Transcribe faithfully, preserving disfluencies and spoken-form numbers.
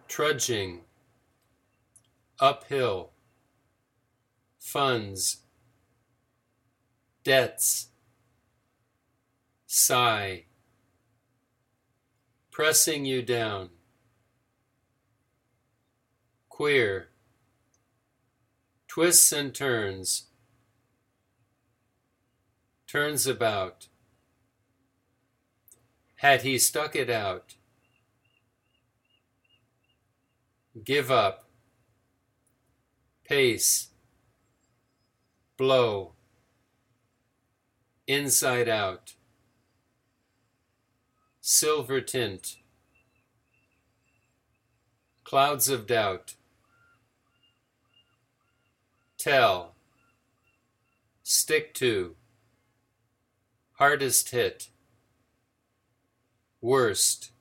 trudging, uphill, funds, debts, sigh, pressing you down, queer, twists and turns, turns about, had he stuck it out, give up, pace, blow, inside out, silver tint, clouds of doubt, tell, stick to, hardest hit, worst,